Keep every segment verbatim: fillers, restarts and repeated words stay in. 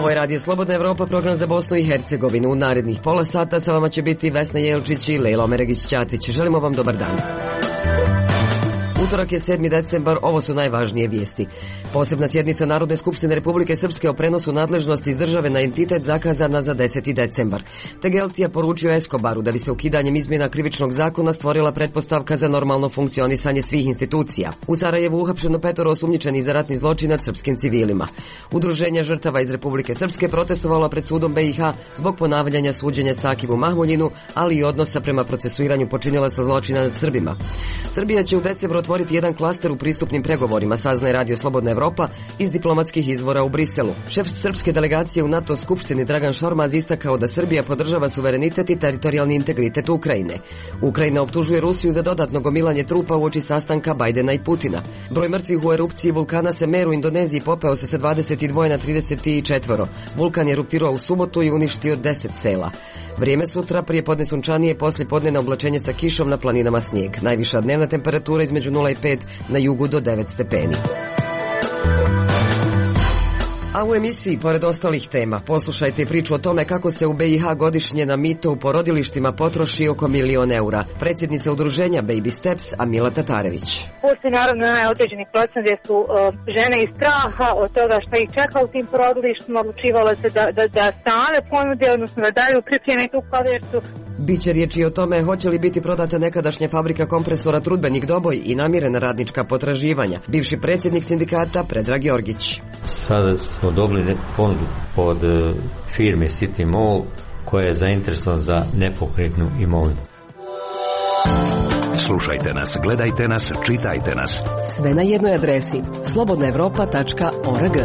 Ovo je Radio Slobodna Evropa, program za Bosnu i Hercegovinu. U narednih pola sata sa vama će biti Vesna Jelčić i Lejla Omeregić-Ćatić. Želimo vam dobar dan. Utorak je sedmi decembar, ovo su najvažnije vijesti. Posebna sjednica Narodne skupštine Republike Srpske o prenosu nadležnosti iz države na entitet zakazana za deseti decembar. Tegeltija poručio Eskobaru da bi se ukidanjem izmjena krivičnog zakona stvorila pretpostavka za normalno funkcionisanje svih institucija. U Sarajevu uhapšeno petoro osumnjičenih za ratni zločin nad srpskim civilima. Udruženje žrtava iz Republike Srpske protestovalo pred sudom B i H zbog ponavljanja suđenja Sakivu Mahmuljinu, ali i odnosa prema procesuiranju počinilaca zločina nad Srbima. Srbija će u decembru otvoriti jedan klaster u pristupnim pregovorima, saznaje Radio Slobodna Evropa iz diplomatskih izvora u Briselu. Šef srpske delegacije u NATO skupštini Dragan Šormaz istakao da Srbija podržava suverenitet i teritorijalni integritet Ukrajine. Ukrajina optužuje Rusiju za dodatno gomilanje trupa uoči sastanka Bajdena i Putina. Broj mrtvih u erupciji vulkana Semeru u Indoneziji popeo se sa dvadeset dva na trideset četiri. Vulkan je eruptirao u subotu i uništio deset sela. Vrijeme sutra, prije podne sunčanije, poslije podne oblačenje sa kišom, na planinama snijeg. Najviša dnevna temperatura između nula i pet, na jugu do devet stepeni. A u emisiji, pored ostalih tema, poslušajte priču o tome kako se u B i H godišnje na mito u porodilištima potroši oko milion eura. Predsjednica udruženja Baby Steps, Amila Tatarević. Postoji naravno onaj određeni procent gdje su uh, žene iz straha od toga što ih čeka u tim porodilištima odlučivale se da, da, da same ponude, odnosno da daju pripreme tu kovertu. Biće riječi o tome hoće li biti prodata nekadašnja fabrika kompresora Trudbenik Doboj i namirena radnička potraživanja. Bivši predsjednik sindikata Predrag Jorgić. Sada smo dobili ponudu pod firme City Mall koja je zainteresovana za nepokretnu imovinu. Slušajte nas, gledajte nas, čitajte nas. Sve na jednoj adresi slobodna evropa tačka org.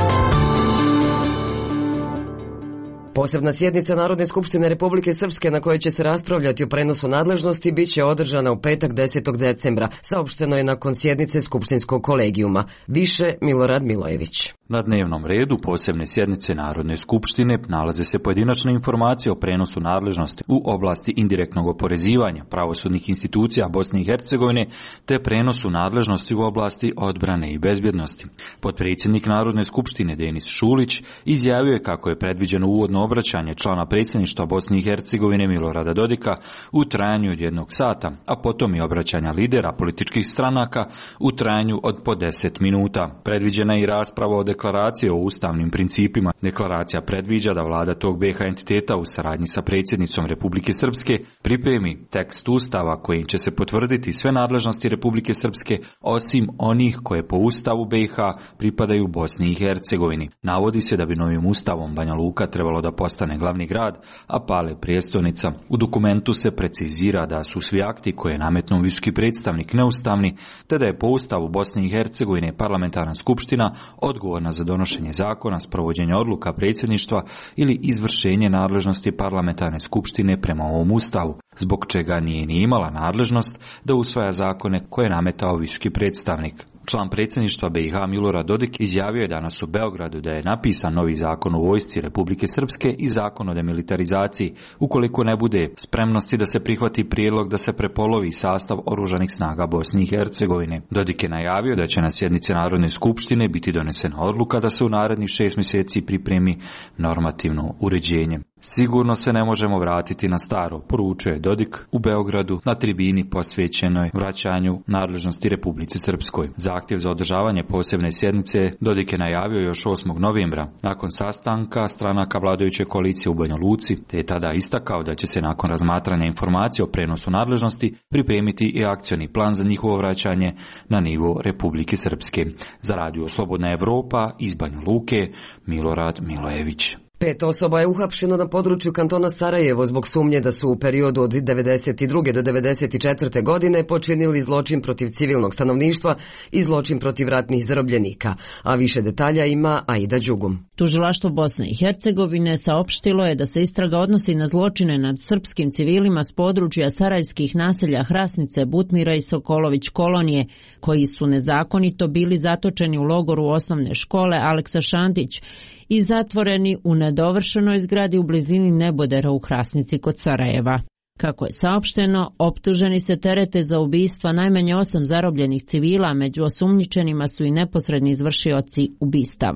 Posebna sjednica Narodne skupštine Republike Srpske na kojoj će se raspravljati o prenosu nadležnosti bit će održana u petak desetog decembra. Saopšteno je nakon sjednice skupštinskog kolegijuma. Više Milorad Milojević. Na dnevnom redu posebne sjednice Narodne skupštine nalaze se pojedinačne informacije o prenosu nadležnosti u oblasti indirektnog oporezivanja pravosudnih institucija Bosne i Hercegovine te prenosu nadležnosti u oblasti odbrane i bezbjednosti. Potpredsjednik Narodne skupštine Denis Šulić izjavio je kako je predviđeno uvodno obraćanje člana predsjedništva Bosne i Hercegovine Milorada Dodika u trajanju od jednog sata, a potom i obraćanja lidera političkih stranaka u trajanju od po deset minuta. Predviđena je i rasprava o deklaraciji o ustavnim principima. Deklaracija predviđa da vlada tog B H entiteta u saradnji sa predsjednicom Republike Srpske pripremi tekst ustava kojim će se potvrditi sve nadležnosti Republike Srpske osim onih koje po ustavu B i H pripadaju Bosni i Hercegovini. Navodi se da bi novim ustavom Banja Luka trebalo da postane glavni grad, a Pale prijestolnica. U dokumentu se precizira da su svi akti koje je nametnuo visoki predstavnik neustavni, te da je po ustavu Bosne i Hercegovine parlamentarna skupština odgovorna za donošenje zakona, sprovođenje odluka predsjedništva ili izvršenje nadležnosti parlamentarne skupštine prema ovom ustavu, zbog čega nije ni imala nadležnost da usvaja zakone koje je nametao visoki predstavnik. Član predsjedništva B i H Milorad Dodik izjavio je danas u Beogradu da je napisan novi zakon o vojsci Republike Srpske i zakon o demilitarizaciji, ukoliko ne bude spremnosti da se prihvati prijedlog da se prepolovi sastav oružanih snaga Bosne i Hercegovine. Dodik je najavio da će na sjednici Narodne skupštine biti donesena odluka da se u narednih šest mjeseci pripremi normativno uređenje. Sigurno se ne možemo vratiti na staro, poručuje je Dodik u Beogradu na tribini posvećenoj vraćanju nadležnosti Republici Srpskoj. Zahtjev za održavanje posebne sjednice Dodik je najavio još osmog novembra, nakon sastanka stranaka vladajuće koalicije u Banja Luci, te je tada istakao da će se nakon razmatranja informacije o prenosu nadležnosti pripremiti i akcioni plan za njihovo vraćanje na nivo Republike Srpske. Za Radio Slobodna Evropa iz Banja Luke, Milorad Milojević. Pet osoba je uhapšeno na području kantona Sarajevo zbog sumnje da su u periodu od devedeset druge do devedeset četvrte godine počinili zločin protiv civilnog stanovništva i zločin protiv ratnih zarobljenika. A više detalja ima Aida Đugum. Tužilaštvo Bosne i Hercegovine saopštilo je da se istraga odnosi na zločine nad srpskim civilima s područja sarajevskih naselja Hrasnice, Butmira i Sokolović kolonije, koji su nezakonito bili zatočeni u logoru osnovne škole Aleksa Šantić i zatvoreni u nedovršenoj zgradi u blizini Nebodera u Hrasnici kod Sarajeva. Kako je saopšteno, optuženi se terete za ubistva najmanje osam zarobljenih civila, među osumnjičenima su i neposredni izvršioci ubistava.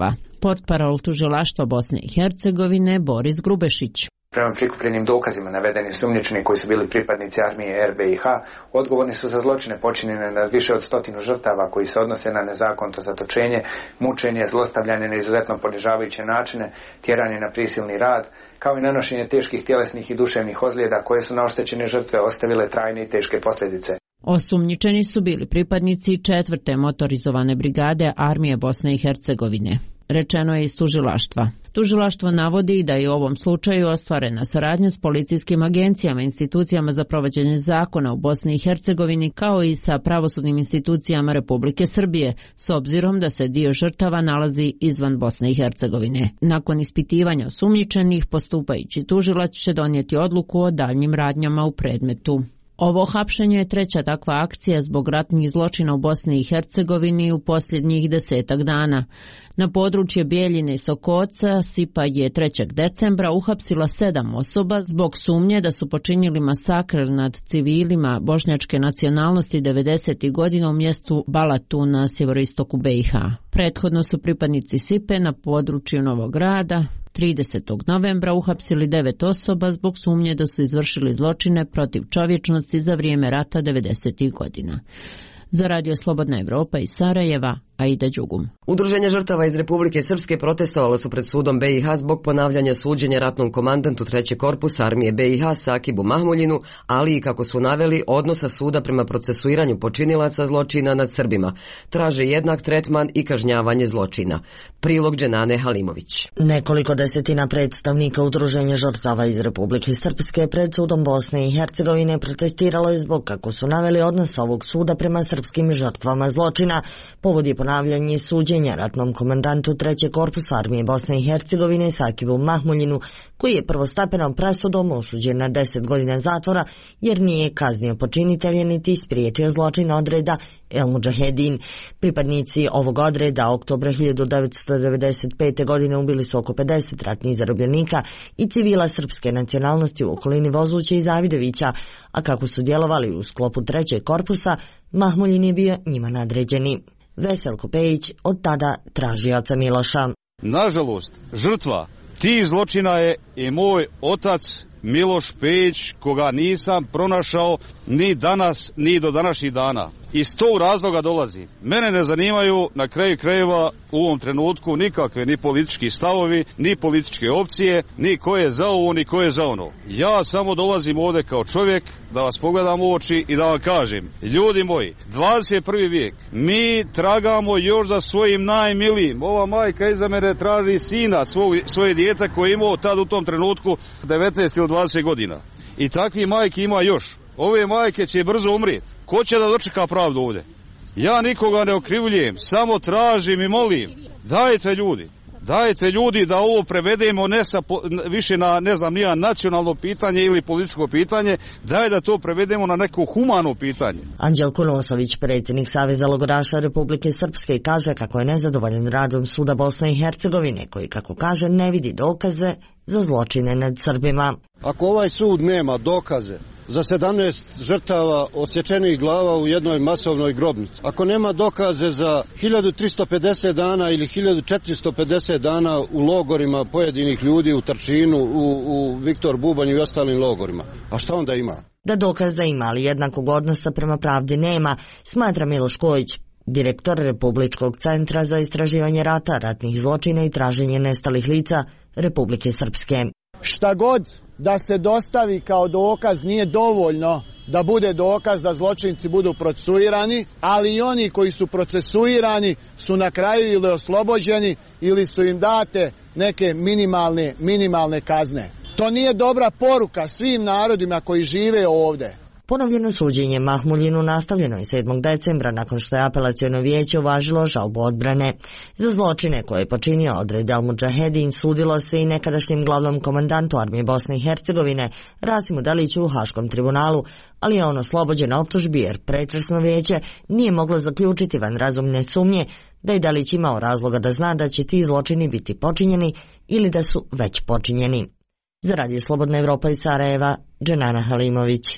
portparol tužilaštva Bosne i Hercegovine Boris Grubešić. Prema prikupljenim dokazima navedeni sumnjičeni koji su bili pripadnici armije er be i ha odgovorni su za zločine počinjene nad više od stotinu žrtava koji se odnose na nezakonito zatočenje, mučenje, zlostavljanje na izuzetno ponižavajuće načine, tjeranje na prisilni rad, kao i nanošenje teških tjelesnih i duševnih ozljeda koje su na oštećene žrtve ostavile trajne i teške posljedice. Osumnjičeni su bili pripadnici četvrte motorizovane brigade armije Bosne i Hercegovine. Rečeno je iz tužilaštva. Tužilaštvo navodi da je u ovom slučaju ostvarena saradnja s policijskim agencijama i institucijama za provođenje zakona u Bosni i Hercegovini kao i sa pravosudnim institucijama Republike Srbije, s obzirom da se dio žrtava nalazi izvan Bosne i Hercegovine. Nakon ispitivanja osumnjičenih, postupajući tužilac će donijeti odluku o daljnjim radnjama u predmetu. Ovo hapšenje je treća takva akcija zbog ratnih zločina u Bosni i Hercegovini u posljednjih desetak dana. Na područje Bijeljine i Sokoca S I P A je trećeg decembra uhapsila sedam osoba zbog sumnje da su počinili masakr nad civilima bošnjačke nacionalnosti devedesetih godina u mjestu Balatu na sjeveroistoku be i ha. Prethodno su pripadnici S I P E na području Novog Grada tridesetog novembra uhapsili devet osoba zbog sumnje da su izvršili zločine protiv čovječnosti za vrijeme rata devedesetih godina. Za Radio Slobodna Evropa iz Sarajeva, Aida Đugum. Udruženje žrtava iz Republike Srpske protestovalo su pred sudom be i ha zbog ponavljanja suđenja ratnom komandantu trećeg korpusa armije be i ha Sakibu Mahmuljinu, ali i, kako su naveli, odnosa suda prema procesuiranju počinilaca zločina nad Srbima. Traže jednak tretman i kažnjavanje zločina. Prilog Dženane Halimović. Nekoliko desetina predstavnika Udruženja žrtava iz Republike Srpske pred sudom Bosne i Hercegovine protestiralo je zbog, kako su naveli, odnosa ovog suda prema srpskim žrtvama zločina. Povod je ponavljanje suđenja ratnom komandantu trećeg korpusa armije Bosne i Hercegovine Sakibu Mahmuljinu, koji je prvostepenom presudom osuđen na deset godina zatvora jer nije kaznio počinitelje niti spriječio zločin odreda El Mudžahedin. Pripadnici ovog odreda oktobra hiljadu devetsto devedeset pete. godine ubili su oko pedeset ratnih zarobljenika i civila srpske nacionalnosti u okolini Vozuća i Zavidovića, a kako su djelovali u sklopu trećeg korpusa, Mahmuljin je bio njima nadređeni. Veselko Pejić od tada traži oca Miloša. Nažalost, žrtva tih zločina je i moj otac Miloš Pejić, koga nisam pronašao ni danas, ni do današnjih dana. Iz tog razloga dolazi. Mene ne zanimaju na kraju krajeva u ovom trenutku nikakve ni politički stavovi, ni političke opcije, ni ko je za ovo, ni ko je za ono. Ja samo dolazim ovdje kao čovjek da vas pogledam u oči i da vam kažem, ljudi moji, dvadeset prvi vijek, mi tragamo još za svojim najmilijim. Ova majka iza mene traži sina, svoj, svoje dijete koje je imao tad u tom trenutku devetnaest ili dvadeset godina. I takvi majki ima još. Ove majke će brzo umrijeti. Ko će da dočeka pravdu ovdje? Ja nikoga ne okrivljujem, samo tražim i molim. Dajte ljudi, dajte ljudi da ovo prevedemo ne sa, više na, ne znam, nija nacionalno pitanje ili političko pitanje, daj da to prevedemo na neko humano pitanje. Anđelko Nosović, predsjednik Saveza logoraša Republike Srpske, kaže kako je nezadovoljan radom suda Bosne i Hercegovine, koji, kako kaže, ne vidi dokaze za zločine nad Srbima. Ako ovaj sud nema dokaze za sedamnaest žrtava odsječenih glava u jednoj masovnoj grobnici, ako nema dokaze za hiljadu tristo pedeset dana ili hiljadu četiristo pedeset dana u logorima pojedinih ljudi u Trčinu, u, u Viktor Bubanju i ostalim logorima, a šta onda ima? Da dokaza ima, ali jednakog odnosa prema pravdi nema, smatra Miloš Kojić, direktor Republičkog centra za istraživanje rata, ratnih zločina i traženje nestalih lica Republike Srpske. Šta god da se dostavi kao dokaz nije dovoljno da bude dokaz da zločinci budu procesuirani, ali i oni koji su procesuirani su na kraju ili oslobođeni ili su im date neke minimalne, minimalne kazne. To nije dobra poruka svim narodima koji žive ovdje. Ponovljeno suđenje Mahmuljinu nastavljeno je sedmog decembra nakon što je apelaciono vijeće uvažilo žalbu odbrane. Za zločine koje je počinio odred El Mudžahedin sudilo se i nekadašnjem glavnom komandantu armije Bosne i Hercegovine Rasimu Deliću u Haškom tribunalu, ali je on oslobođen optužbi jer pretresno vijeće nije moglo zaključiti van razumne sumnje da je Delić imao razloga da zna da će ti zločini biti počinjeni ili da su već počinjeni. Za Radio Slobodna Evropa iz Sarajeva, Dženana Halimović.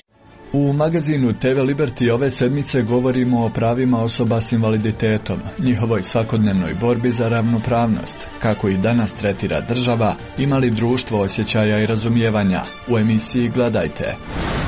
U magazinu T V Liberty ove sedmice govorimo o pravima osoba s invaliditetom, njihovoj svakodnevnoj borbi za ravnopravnost, kako ih danas tretira država, ima li društvo osjećaja i razumijevanja. U emisiji Gledajte.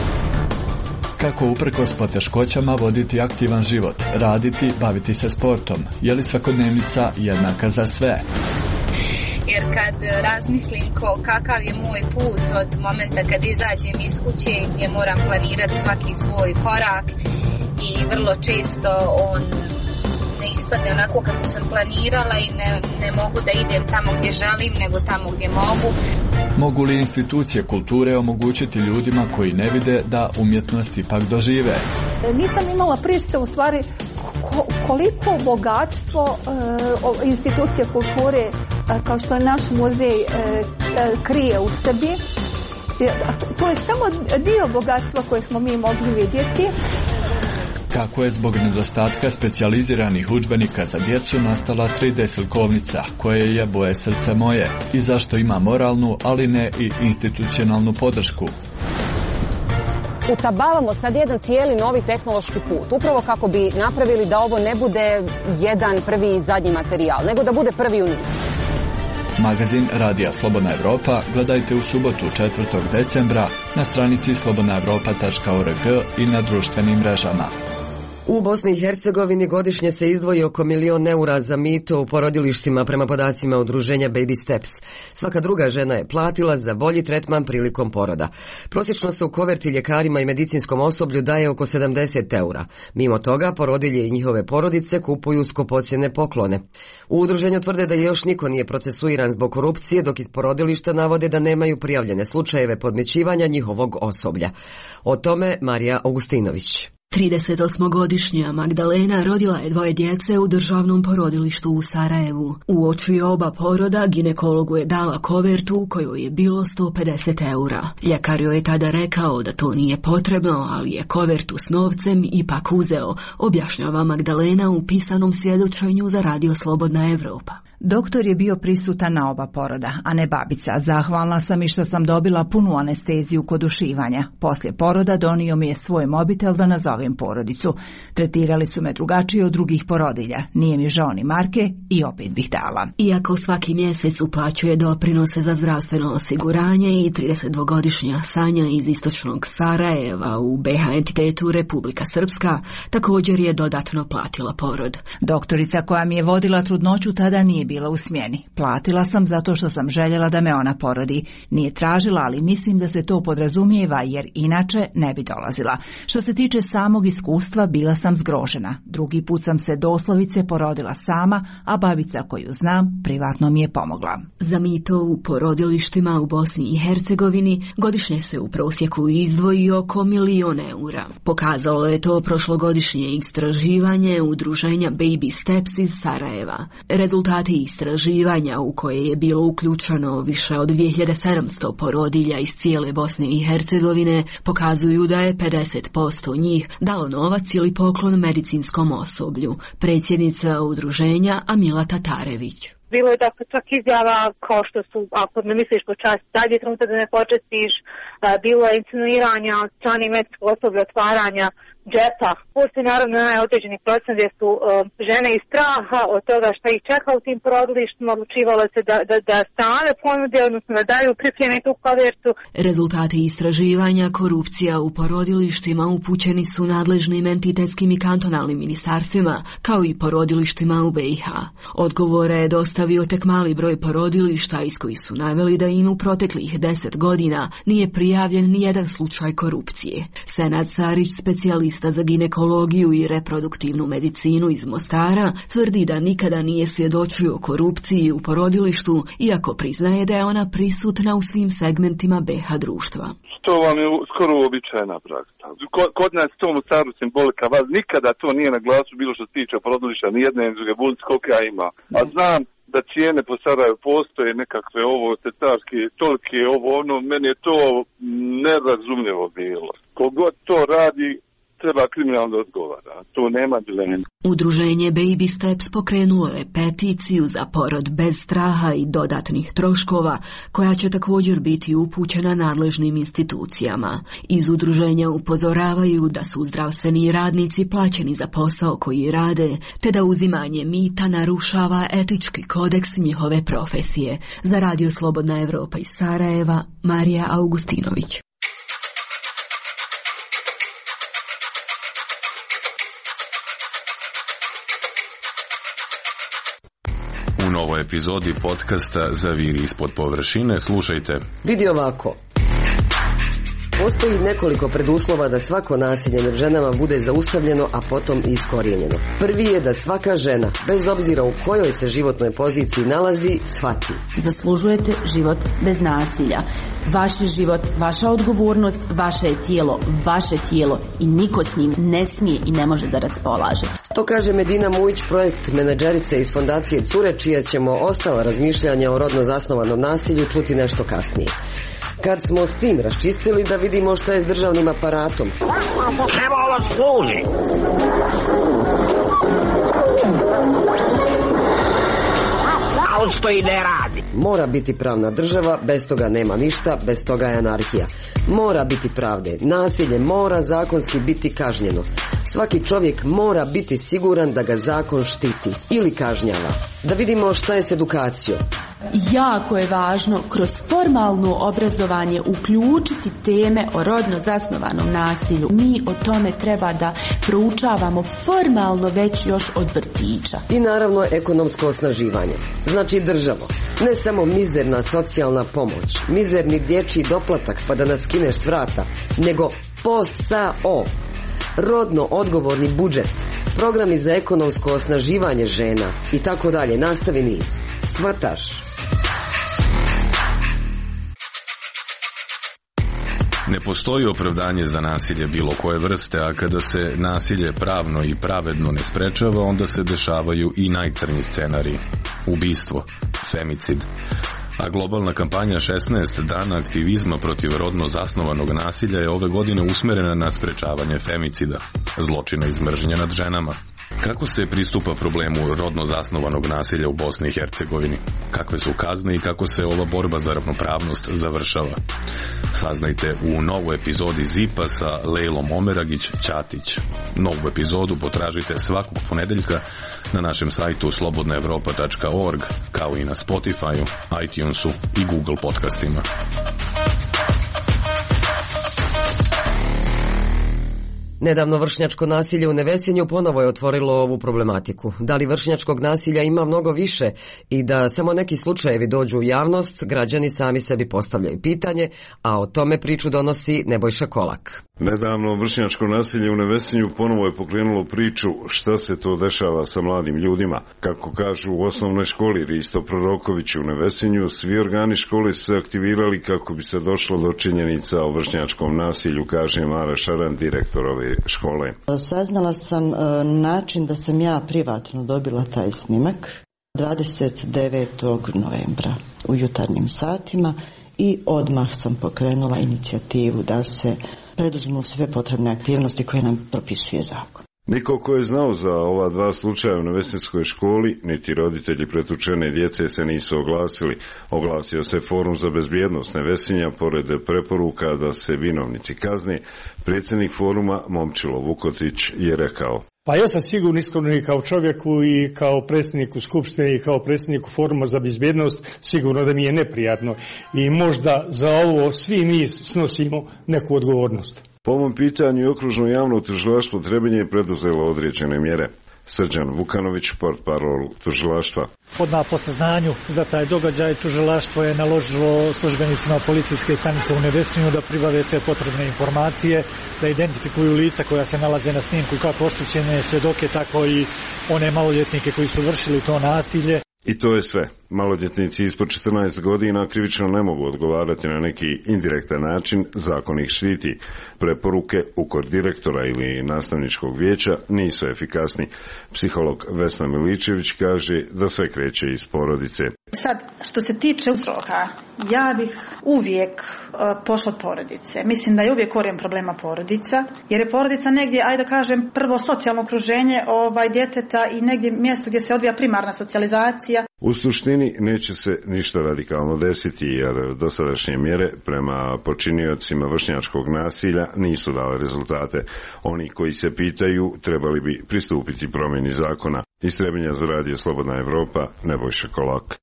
Kako uprkos poteškoćama voditi aktivan život, raditi, baviti se sportom, je li svakodnevnica jednaka za sve? Jer kad razmislim ko, kakav je moj put od momenta kad izađem iz kuće gdje moram planirati svaki svoj korak i vrlo često on ne ispadne onako kako sam planirala i ne, ne mogu da idem tamo gdje želim nego tamo gdje mogu. Mogu li institucije kulture omogućiti ljudima koji ne vide da umjetnost ipak dožive? Nisam imala predstavu u stvari koliko bogatstvo uh, institucije kulture uh, kao što je naš muzej uh, krije u sebi. To je samo dio bogatstva koje smo mi mogli vidjeti. Kako je zbog nedostatka specijaliziranih udžbenika za djecu nastala tri D slikovnica, koje je Boje srce moje, i zašto ima moralnu, ali ne i institucionalnu podršku. Utabavamo sad jedan cijeli novi tehnološki put, upravo kako bi napravili da ovo ne bude jedan prvi i zadnji materijal, nego da bude prvi u nizu. Magazin Radija Slobodna Evropa gledajte u subotu četvrtog decembra na stranici slobodna evropa tačka org i na društvenim mrežama. U Bosni i Hercegovini godišnje se izdvoji oko milion eura za mito u porodilištima prema podacima udruženja Baby Steps. Svaka druga žena je platila za bolji tretman prilikom poroda. Prosječno se u koverti ljekarima i medicinskom osoblju daje oko sedamdeset eura. Mimo toga, porodilje i njihove porodice kupuju skupocjene poklone. U udruženju tvrde da još niko nije procesuiran zbog korupcije, dok iz porodilišta navode da nemaju prijavljene slučajeve podmićivanja njihovog osoblja. O tome Marija Augustinović. tridesetosmogodišnja Magdalena rodila je dvoje djece u državnom porodilištu u Sarajevu. Uoči oba poroda ginekologu je dala kovertu u kojoj je bilo sto pedeset eura. Ljekar joj je tada rekao da to nije potrebno, ali je kovertu s novcem ipak uzeo, objašnjava Magdalena u pisanom svjedočenju za Radio Slobodna Evropa. Doktor je bio prisutan na oba poroda, a ne babica. Zahvalna sam i što sam dobila punu anesteziju kod ušivanja. Poslije poroda donio mi je svoj mobitel da nazovem porodicu. Tretirali su me drugačije od drugih porodilja. Nije mi žao ni marke i opet bih dala. Iako svaki mjesec uplaćuje doprinose za zdravstveno osiguranje i tridesetdvogodišnja Sanja iz istočnog Sarajeva u B H entitetu Republika Srpska također je dodatno platila porod. Doktorica koja mi je vodila trudnoću tada nije bila u smjeni. Platila sam zato što sam željela da me ona porodi. Nije tražila, ali mislim da se to podrazumijeva jer inače ne bi dolazila. Što se tiče samog iskustva, bila sam zgrožena. Drugi put sam se doslovice porodila sama, a babica koju znam privatno mi je pomogla. Za mito u porodilištima u Bosni i Hercegovini godišnje se u prosjeku izdvoji oko milion eura. Pokazalo je to prošlogodišnje istraživanje udruženja Baby Steps iz Sarajeva. Rezultati istraživanja u koje je bilo uključeno više od dvije hiljade sedamsto porodilja iz cijele Bosne i Hercegovine pokazuju da je pedeset posto njih dalo novac ili poklon medicinskom osoblju. Predsjednica udruženja Amila Tatarević. Bilo je dakle čak izjava kao što su, ako ne misliš počast, sad je trenutak da ne počestiš, bilo je insinuiranja od strane medicinskog osoblja, otvaranja džepa. Postoji naravno onaj određeni procent gdje su uh, žene iz straha od toga što ih čeka u tim porodilištima odlučivale se da, da, da same ponude, odnosno da daju pripremljenu tu kovertu. Rezultati istraživanja korupcija u porodilištima upućeni su nadležnim entitetskim i kantonalnim ministarstvima, kao i porodilištima u B i H. Odgovore je dostavio tek mali broj porodilišta iz kojih su naveli da im u proteklih deset godina nije prijavljen ni jedan slučaj korupcije. Senad Sarić, specijalist za ginekologiju i reproduktivnu medicinu iz Mostara, tvrdi da nikada nije svjedočio korupciji u porodilištu, iako priznaje da je ona prisutna u svim segmentima B H društva. To vam je skoro uobičajena praksa. Kod nas to u Mostaru simbolika, vas nikada to nije na glasu bilo što se tiče porodilišta, ni jedne druge bolnice koliko ja ima. A znam da cijene po Sarajevu postoje nekakve ovo tetarske, tolike ovo ono, meni je to nerazumljivo bilo. Kogod to radi, treba kriminalno da odgovara. To nema dileme. Udruženje Baby Steps pokrenulo je peticiju za porod bez straha i dodatnih troškova, koja će također biti upućena nadležnim institucijama. Iz udruženja upozoravaju da su zdravstveni radnici plaćeni za posao koji rade, te da uzimanje mita narušava etički kodeks njihove profesije. Za Radio Slobodna Evropa iz Sarajeva, Marija Augustinović. U novoj epizodi podcasta Zaviri ispod površine slušajte. Vidi ovako. Postoji nekoliko preduslova da svako nasilje nad ženama bude zaustavljeno, a potom i iskorijenjeno. Prvi je da svaka žena, bez obzira u kojoj se životnoj poziciji nalazi, shvati. Zaslužujete život bez nasilja. Vaš je život, vaša odgovornost, vaše je tijelo, vaše tijelo i niko s njim ne smije i ne može da raspolaže. To kaže Medina Mujić, projekt menadžerice iz fondacije Cure, čija ćemo ostala razmišljanja o rodno zasnovanom nasilju čuti nešto kasnije. Kad smo s tim raščistili, da vidimo šta je s državnim aparatom. Čemu ovo služi? A on stoji ne radi. Mora biti pravna država, bez toga nema ništa, bez toga je anarhija. Mora biti pravde, nasilje mora zakonski biti kažnjeno. Svaki čovjek mora biti siguran da ga zakon štiti ili kažnjava. Da vidimo šta je s edukacijom. Jako je važno kroz formalno obrazovanje uključiti teme o rodno zasnovanom nasilju. Mi o tome treba da proučavamo formalno već još od vrtića. I naravno ekonomsko osnaživanje. Znači državo, ne samo mizerna socijalna pomoć, mizerni dječji doplatak pa da nas skineš s vrata, nego posao. Rodno odgovorni budžet, programi za ekonomsko osnaživanje žena i tako dalje, nastavi niz. Shvataš? Ne postoji opravdanje za nasilje bilo koje vrste, a kada se nasilje pravno i pravedno ne sprečava, onda se dešavaju i najcrnji scenariji. Ubistvo, femicid. A globalna kampanja šesnaest dana aktivizma protiv rodno zasnovanog nasilja je ove godine usmerena na sprečavanje femicida, zločina iz mržnje nad ženama. Kako se pristupa problemu rodno zasnovanog nasilja u Bosni i Hercegovini? Kakve su kazne i kako se ova borba za ravnopravnost završava? Saznajte u novoj epizodi Zipa sa Lejlom Omeragić-Ćatić. Novu epizodu potražite svakog ponedeljka na našem sajtu slobodna evropa tačka org, kao i na Spotify-u, iTunesu i Google podcastima. Nedavno vršnjačko nasilje u Nevesinju ponovo je otvorilo ovu problematiku. Da li vršnjačkog nasilja ima mnogo više i da samo neki slučajevi dođu u javnost, građani sami sebi postavljaju pitanje, a o tome priču donosi Nebojša Kolak. Nedavno vršnjačko nasilje u Nevesinju ponovo je pokrenulo priču šta se to dešava sa mladim ljudima. Kako kažu u osnovnoj školi Risto Proroković u Nevesinju, svi organi škole su se aktivirali kako bi se došlo do činjenica o vršnjačkom nasilju, kaže Mara Šaran, direktor ove škole. Saznala sam način da sam ja privatno dobila taj snimak dvadeset devetog novembra u jutarnjim satima i odmah sam pokrenula inicijativu da se preduzmu sve potrebne aktivnosti koje nam propisuje zakon. Niko ko je znao za ova dva slučaja u Nevesinskoj školi, niti roditelji pretučene djece se nisu oglasili. Oglasio se Forum za bezbjednost Nevesinja, pored preporuka da se vinovnici kazne. Predsjednik foruma Momčilo Vukotić je rekao: Pa ja sam sigurno iskreno i kao čovjeku i kao predsjedniku Skupštine i kao predsjedniku Foruma za bezbjednost sigurno da mi je neprijatno i možda za ovo svi mi snosimo neku odgovornost. Po ovom pitanju i okružno javno tužilaštvo Trebinje je preduzelo određene mjere. Srđan Vukanović, portparol tužilaštva. Odmah po saznanju za taj događaj tužilaštvo je naložilo službenicima policijske stanice u Nevesinju da pribave sve potrebne informacije, da identifikuju lica koja se nalaze na snimku, kako oštećene svjedoke, tako i one maloljetnike koji su vršili to nasilje. I to je sve. Maloljetnici ispod četrnaest godina krivično ne mogu odgovarati na neki indirektan način, zakon ih štiti. Preporuke ukor direktora ili nastavničkog vijeća nisu efikasni. Psiholog Vesna Miličević kaže da sve kreće iz porodice. Sad, što se tiče uzroka, ja bih uvijek uh, pošla od porodice. Mislim da je uvijek korijen problema porodica, jer je porodica negdje, ajde da kažem, prvo socijalno okruženje ovaj, djeteta i negdje mjesto gdje se odvija primarna socijalizacija. U suštini neće se ništa radikalno desiti, jer dosadašnje mjere prema počiniocima vršnjačkog nasilja nisu dale rezultate. Oni koji se pitaju trebali bi pristupiti promjeni zakona. Iz Trebinja za radio Slobodna Evropa, Nebojša Kolak.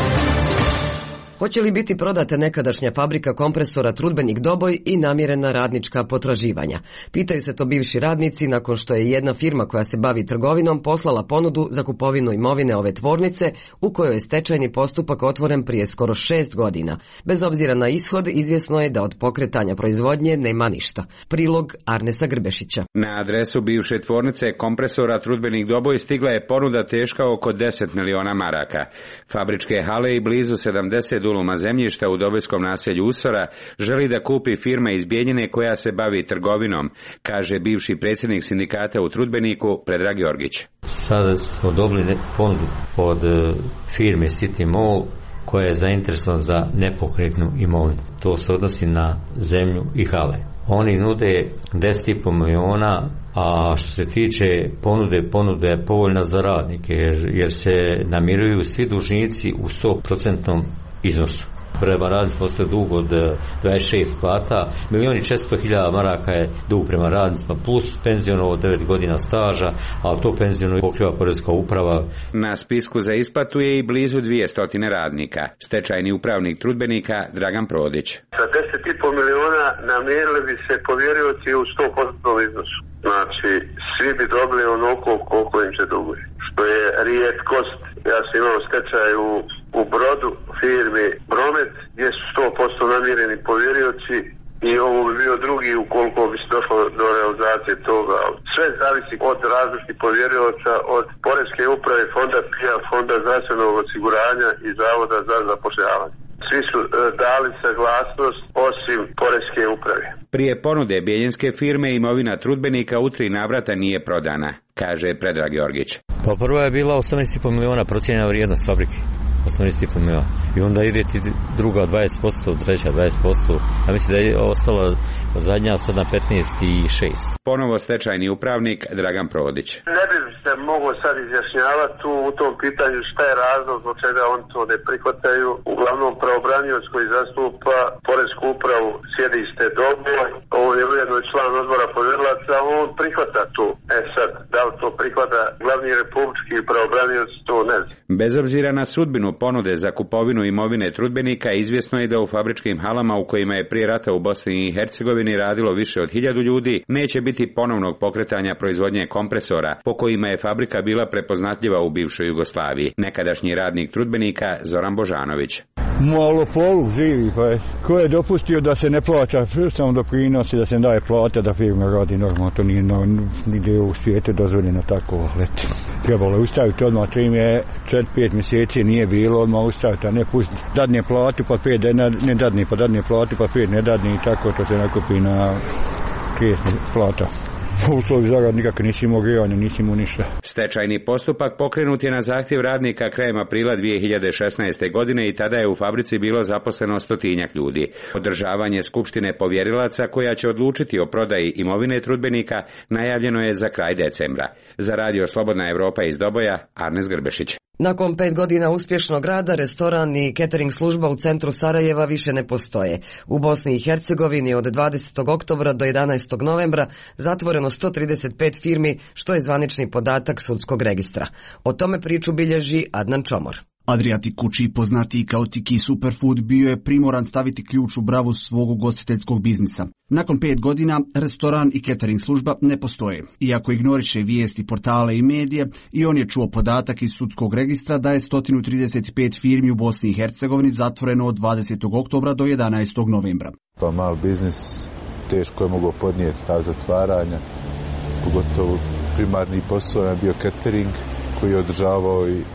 Hoće li biti prodata nekadašnja fabrika kompresora Trudbenik Doboj i namirena radnička potraživanja? Pitaju se to bivši radnici nakon što je jedna firma koja se bavi trgovinom poslala ponudu za kupovinu imovine ove tvornice u kojoj je stečajni postupak otvoren prije skoro šest godina. Bez obzira na ishod, izvjesno je da od pokretanja proizvodnje nema ništa. Prilog Arnesa Grbešića. Na adresu bivše tvornice kompresora Trudbenik Doboj stigla je ponuda teška oko deset miliona maraka. Fabričke hale i blizu sedamdeset duluma zemljišta u Dobojskom naselju Usora želi da kupi firma iz Bijeljine koja se bavi trgovinom, kaže bivši predsjednik sindikata u Trudbeniku Predrag Georgić. Sada smo dobili ponudu od firme City Mall koja je zainteresovana za nepokretnu imovinu. To se odnosi na zemlju i hale. Oni nude deset i po miliona, a što se tiče ponude, ponuda je povoljna za radnike jer, jer se namiruju svi dužnici u sto posto iznosu. Prema radnicima ostaje dug od dvadeset šest plata, milioni četiristo hiljada maraka je dug prema radnicima plus penzionovo devet godina staža, a to penziono pokriva poreska uprava. Na spisku za isplatu je i blizu dvjesto radnika. Stečajni upravnik Trudbenika Dragan Prodić. Sa deset i po miliona namirili bi se povjerioci u sto posto iznosu. Znači, svi bi dobili onoliko koliko im se duguje. Što je rijetkost. Ja sam imao stečaj u, u Brodu firmi Bromet gdje su sto posto namireni povjerioci i ovo bi bio drugi ukoliko bi se došlo do realizacije toga. Sve zavisi od različitih povjerioca, od Poreske uprave, fonda P I A, fonda zdravstvenog osiguranja i Zavoda za zapošljavanje. Svi su e, dali saglasnost osim Poreske uprave. Prije ponude bijeljinske firme imovina Trudbenika u tri navrata nije prodana, kaže Predrag Georgić. Pa prva je bila osamnaest i po miliona procijenjena vrijednost fabrike. osamnaest i po miliona. I onda ide ti druga dvadeset posto, treća dvadeset posto. Ja mislim da je ostala zadnja sad na petnaest i šest. Ponovo stečajni upravnik Dragan Prodić. Ne bi se moglo sad izjašnjavati tu u tom pitanju šta je razlog zbog čega on to ne prihvataju. Uglavnom pravobranioc koji zastupa Poresku upravu sjedište Doboj, on je ujedno član odbora povjerilaca, on prihvata to. E sad, da li to prihvata glavni republički pravobranioc, to ne znam. Bez obzira na sudbinu ponude za kupovinu imovine Trudbenika, izvjesno je da u fabričkim halama u kojima je prije rata u Bosni i Hercegovini radilo više od hiljadu ljudi, neće biti ponovnog pokretanja proizvodnje kompresora, po kojima je fabrika bila prepoznatljiva u bivšoj Jugoslaviji. Nekadašnji radnik Trudbenika Zoran Božanović. Malo polu živi, pa je. Ko je dopustio da se ne plaća samo doprinosi, da se daje plata, da firma radi normalno, to nije no, nigdje u svijetu dozvoljeno tako leti. Trebalo je ustaviti odmah, čim je četiri pet mjeseci nije bilo, odmah ustaviti, a ne pustiti dadne platu, pa pet ne, ne dadne, pa dadne platu, pa pet ne dadne i tako to se nakupi na trideset plata. Uslovi za rad nikako nisi imao grijanja, nisi imao ništa. Stečajni postupak pokrenut je na zahtjev radnika krajem aprila dvije hiljade šesnaeste. godine i tada je u fabrici bilo zaposleno stotinjak ljudi. Održavanje skupštine povjerilaca koja će odlučiti o prodaji imovine Trudbenika najavljeno je za kraj decembra. Za radio Slobodna Evropa iz Doboja, Arnes Grbešić. Nakon pet godina uspješnog rada, restoran i catering služba u centru Sarajeva više ne postoje. U Bosni i Hercegovini od dvadesetog oktobra do jedanaestog novembra zatvoreno sto trideset pet firmi, što je zvanični podatak sudskog registra. O tome priču bilježi Adnan Čomor. Adriatic Kući, poznatiji kao Tiki Superfood, bio je primoran staviti ključ u bravu svog ugostiteljskog biznisa. Nakon pet godina, restoran i catering služba ne postoje. Iako ignoriše vijesti, portale i medije, i on je čuo podatak iz sudskog registra da je sto trideset pet firmi u Bosni i Hercegovini zatvoreno od dvadesetog oktobra do jedanaestog novembra. Pa mal biznis teško je mogao podnijeti ta zatvaranja, pogotovo primarni posao je bio catering koji je održavao i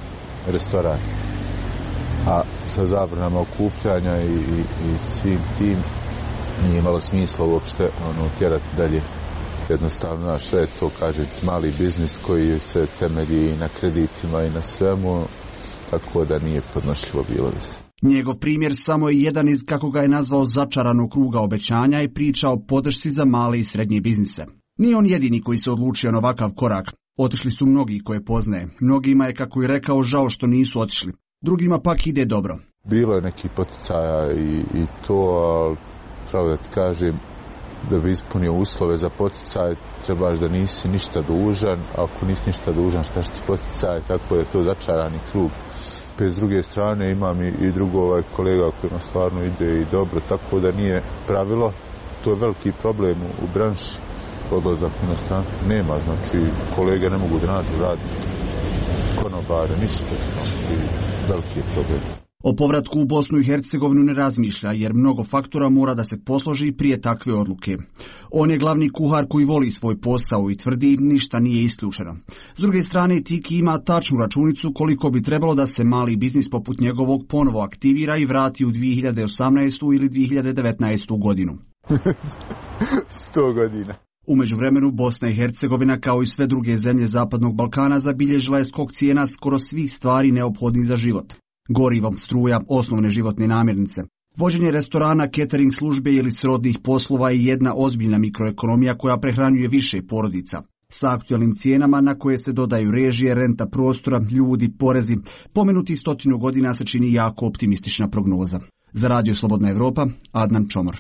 restoran. A sa zabranama okupljanja i, i, i svim tim nije imalo smisla uopšte ono, tjerati dalje. Jednostavno, naš sve to, kaže, mali biznis koji se temelji i na kreditima i na svemu, tako da nije podnošljivo bilo da se. Njegov primjer samo je jedan iz, kako ga je nazvao, začaranog kruga obećanja i priča o podršci za male i srednje biznise. Nije on jedini koji se odlučio na ovakav korak. Otišli su mnogi koje poznaje. Mnogima je, kako je rekao, žao što nisu otišli. Drugima pak ide dobro. Bilo je neki poticaja i, i to, ali pravo da ti kažem, da bi ispunio uslove za poticaj, trebaš da nisi ništa dužan, a ako nisi ništa dužan, šta će ti poticaj, tako je to začarani krug. S druge strane imam i, i drugo ovaj kolega kojima stvarno ide i dobro, tako da nije pravilo. To je veliki problem u, u branši, odlazak u inostranstvo nema, znači kolege ne mogu da nađu radnike, konobare, ništa, znači veliki je problem. O povratku u Bosnu i Hercegovinu ne razmišlja, jer mnogo faktora mora da se posloži prije takve odluke. On je glavni kuhar koji voli svoj posao i tvrdi ništa nije isključeno. S druge strane, Tiki ima tačnu računicu koliko bi trebalo da se mali biznis poput njegovog ponovo aktivira i vrati u dvije hiljade osamnaestu ili dvije hiljade devetnaestu godinu. Sto godina. U međuvremenu Bosna i Hercegovina, kao i sve druge zemlje Zapadnog Balkana, zabilježila je skok cijena skoro svih stvari neophodnih za život. Gorivo, struja, osnovne životne namirnice. Vođenje restorana, catering službe ili srodnih poslova je jedna ozbiljna mikroekonomija koja prehranjuje više porodica. Sa aktualnim cijenama na koje se dodaju režije, renta prostora, ljudi, porezi, pomenuti stotinu godina se čini jako optimistična prognoza. Za Radio Slobodna Evropa, Adnan Čomor.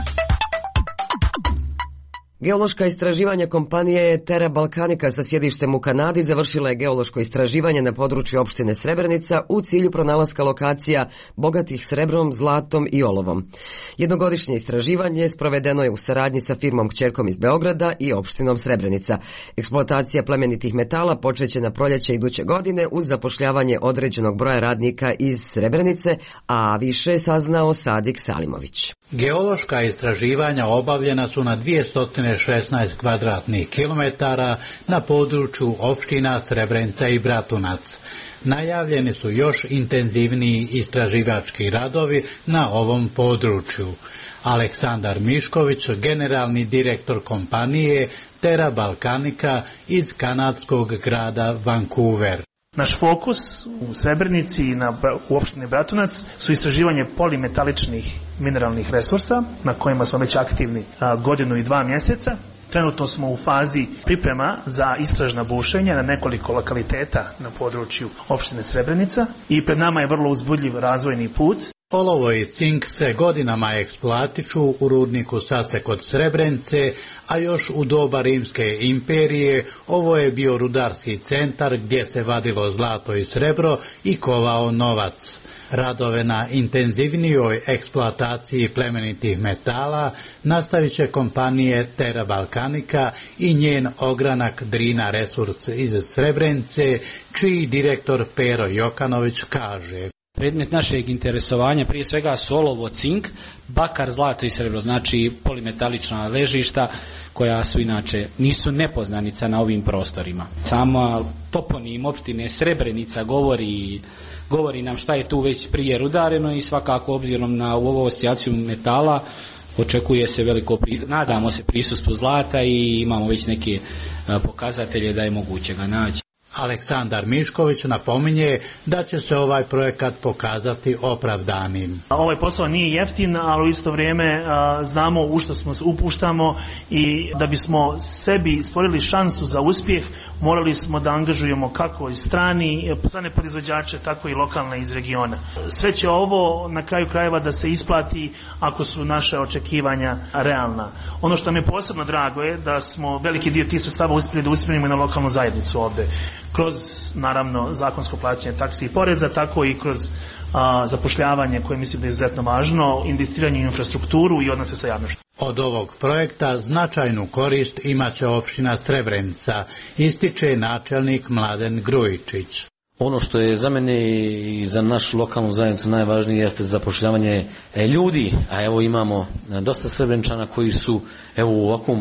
Geološka istraživanja kompanije Terra Balkanica sa sjedištem u Kanadi završila je geološko istraživanje na području opštine Srebrenica u cilju pronalaska lokacija bogatih srebrom, zlatom i olovom. Jednogodišnje istraživanje sprovedeno je u saradnji sa firmom kćerkom iz Beograda i opštinom Srebrenica. Eksploatacija plemenitih metala počeće na proljeće iduće godine uz zapošljavanje određenog broja radnika iz Srebrenice, a više je saznao Sadik Salimović. Geološka istraživanja obavljena su na dvjesto šesnaest kvadratnih kilometara na području opština Srebrenica i Bratunac. Najavljeni su još intenzivniji istraživački radovi na ovom području. Aleksandar Mišković, generalni direktor kompanije Terra Balkanica iz kanadskog grada Vancouver. Naš fokus u Srebrenici i na, u opštini Bratunac su istraživanje polimetaličnih mineralnih resursa na kojima smo već aktivni a, godinu i dva mjeseca. Trenutno smo u fazi priprema za istražna bušenja na nekoliko lokaliteta na području opštine Srebrenica i pred nama je vrlo uzbudljiv razvojni put. Olovo i cink se godinama eksploatiču u rudniku Sase kod Srebrenice, a još u doba Rimske imperije ovo je bio rudarski centar gdje se vadilo zlato i srebro i kovao novac. Radove na intenzivnijoj eksploataciji plemenitih metala nastavit će kompanije Terra Balkanica i njen ogranak Drina Resurs iz Srebrenice, čiji direktor Pero Jokanović kaže: Predmet našeg interesovanja prije svega su olovo, cink, bakar, zlato i srebro, znači polimetalična ležišta koja su inače nisu nepoznanica na ovim prostorima. Sama toponim opštine Srebrenica govori govori nam šta je tu već prije rudareno i svakako obzirom na ovu oscilaciju metala očekuje se veliko, nadamo se prisustvu zlata i imamo već neke pokazatelje da je moguće ga naći. Aleksandar Mišković napominje da će se ovaj projekat pokazati opravdanim. Ovaj posao nije jeftin, ali u isto vrijeme a, znamo u što smo se upuštamo i da bismo sebi stvorili šansu za uspjeh, morali smo da angažujemo kako i strani, strane proizvođače, tako i lokalne iz regiona. Sve će ovo na kraju krajeva da se isplati ako su naše očekivanja realna. Ono što mi je posebno drago je da smo veliki dio tih sredstava uspjeli da usmjerimo na lokalnu zajednicu ovdje. Kroz, naravno, zakonsko plaćanje taksi i poreza, tako i kroz a, zapošljavanje koje mislim da je izuzetno važno, investiranje u infrastrukturu i odnose sa javnošću. Od ovog projekta značajnu korist imaće opština Srebrenica, ističe načelnik Mladen Grujičić. Ono što je za mene i za našu lokalnu zajednicu najvažnije jeste zapošljavanje ljudi, a evo imamo dosta Srebrenčana koji su evo u ovakvom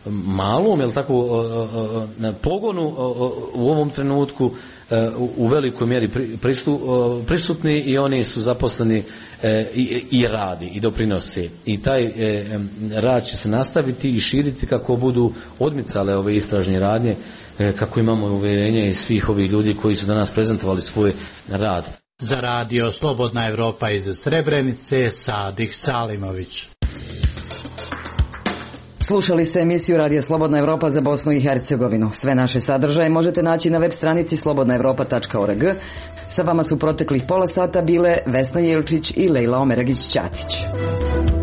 malom, jel tako, pogonu u ovom trenutku u velikoj mjeri prisutni i oni su zaposleni i radi i doprinose. I taj rad će se nastaviti i širiti kako budu odmicale ove istražne radnje, kako imamo uvjerenje i svih ovih ljudi koji su danas prezentovali svoj rad. Za radio Slobodna Evropa iz Srebrenice, Sadik Salimović. Slušali ste emisiju Radija Slobodna Evropa za Bosnu i Hercegovinu. Sve naše sadržaje možete naći na web stranici slobodna evropa tačka org. Sa vama su proteklih pola sata bile Vesna Jelčić i Lejla Omeragić-Ćatić.